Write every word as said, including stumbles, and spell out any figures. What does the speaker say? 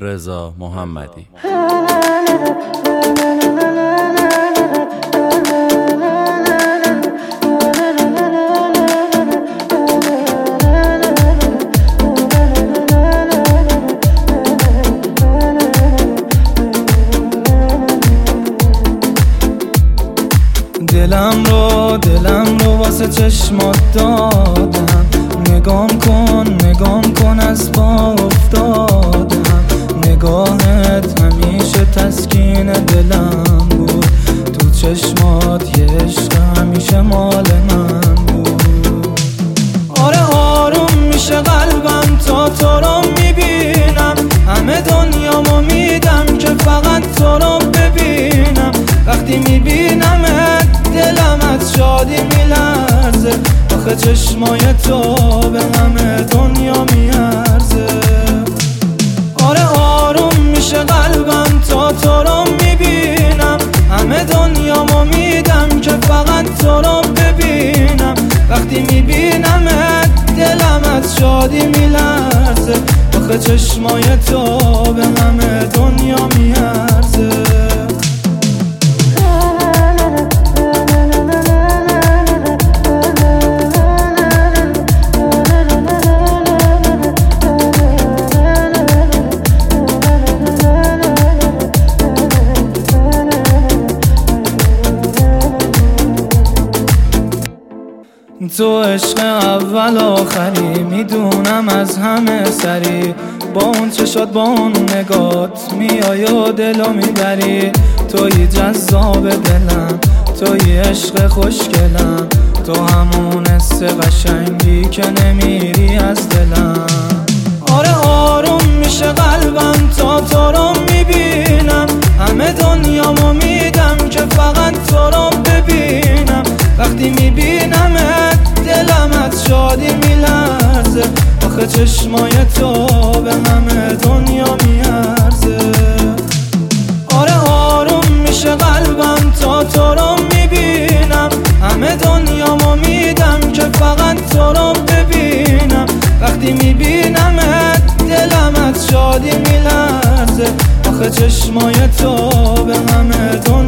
رضا محمدی. دلم رو دلم رو واسه چشمات دادم، نگام کن نگام کن از پا افتادم. نگاهت همیشه تسکین دلم بود، تو چشمات یه عشق همیشه مال من بود. آره آروم میشه قلبم تا تو رو میبینم، همه دنیامو میدم که فقط تو رو ببینم. وقتی میبینمت دلم از شادی میلرزه، آخه چشمای تو به همه دنیا میارزه. آره آروم میشه قلبم تا تو رو میبینم، همه دنیامو میدم که فقط تو رو ببینم. وقتی میبینمت دلم از شادی میلرزه، آخه چشمای تو به همه دنیا میارزه. تو عشق اول آخری، میدونم از همه سری. با اون چشات با اون نگات میای و دلو میبری. توی جذاب دلم، توی عشق خوشگلم، تو همون حس قشنگی که نمیری از دلم. آره آروم میشه قلبم تا تو رو میبینم، همه دنیامو میدم که فقط تو رو ببینم. وقتی میبینمت دلم از شادی میلرزه، آخه چشمای تو به همه دنیا میارزه. آره آروم میشه قلبم تا تو رو میبینم، همه دنیامو میدم که فقط تو رو ببینم. وقتی میبینمت دلم از شادی میلرزه، آخه چشمای تو به همه دنیا